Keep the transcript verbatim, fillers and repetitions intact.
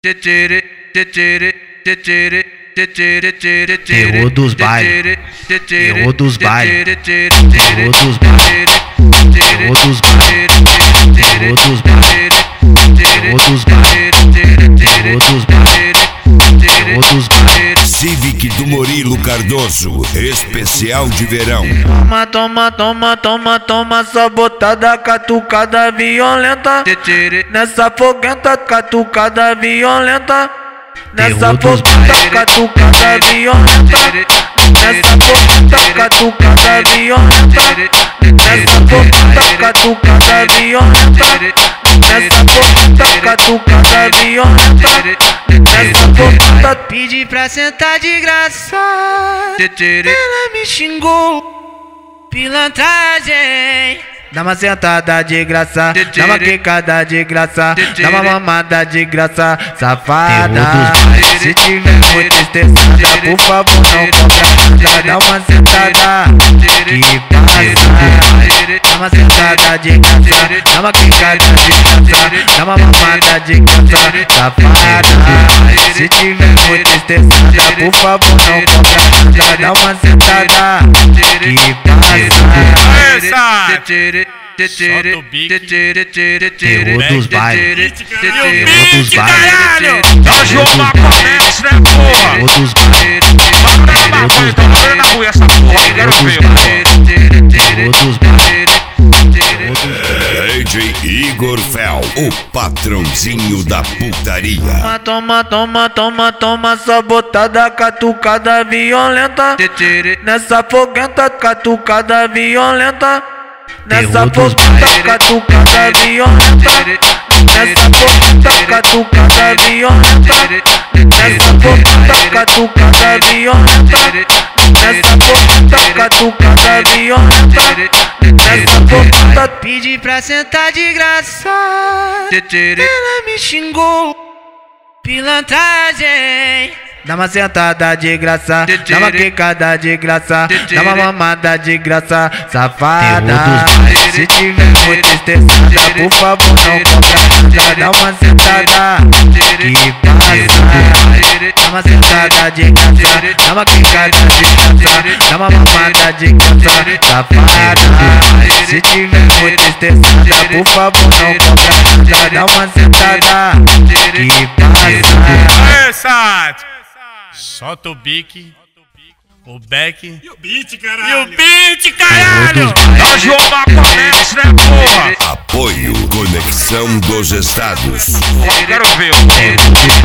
Terror dos bailes, terror dos bailes, terror dos bailes, terror dos bailes, terror dos bailes, terror dos bailes, terror dos bailes, terror dos bailes. Civic do Murilo Cardoso, especial de verão. Toma, toma, toma, toma, toma, sabotada, catucada violenta. Nessa foguenta, catucada violenta. Nessa foguenta, catucada violenta. Nessa foguenta, catucada violenta. Nessa foguenta, catucada violenta. Nessa foguenta, catucada violenta. Nessa foguenta, pedi pra sentar de graça. Ela me xingou, pilantragem. Dá uma sentada de graça, dá uma quicada de graça, dá uma mamada de graça, safada. Se tiver muito estressada, por favor não compra. Dá uma sentada que passa. Dá uma sentada de graça, dá uma quicada de graça, dá uma mamada de graça, safada. Se tiver muito estressada, por favor não compra. Dá uma sentada que passa. Solta o bico. Terror dos bailes, terror dos bailes, Ela jogou uma comete, né, porra? terror dos bailes, Bora na maconha, tá morrendo na rua essa porra, eu quero ver, porra. terror dos bailes. D J Igor Fel, o patrãozinho da putaria. Toma, toma, toma, toma, sabotada, catucada violenta. Nessa foguenta, catucada violenta. Nessa foguenta, catucada violenta. Nessa foguenta, catucada violenta. Nessa foguenta, catucada violenta. Nessa foguenta, catucada violenta. Nessa foguenta, pedi pra sentar de graça. Ela me xingou, pilantragem. Dá uma sentada de graça, dá uma quicada de graça, dá uma mamada de graça, safada. Se tiver muito estressada, por favor não compra. Dá uma sentada que passa. Dá uma sentada de graça, dá uma quicada de graça, dá uma mamada de graça, safada. Se tiver muito estressada, por favor não compra. Dá uma sentada que passa. Aê, Sat! Solta o bique, o beck E o beat, caralho! e o beat, caralho! Ela jogou uma comete, né, porra? Apoio Conexão dos Estados. Eu quero ver, porra.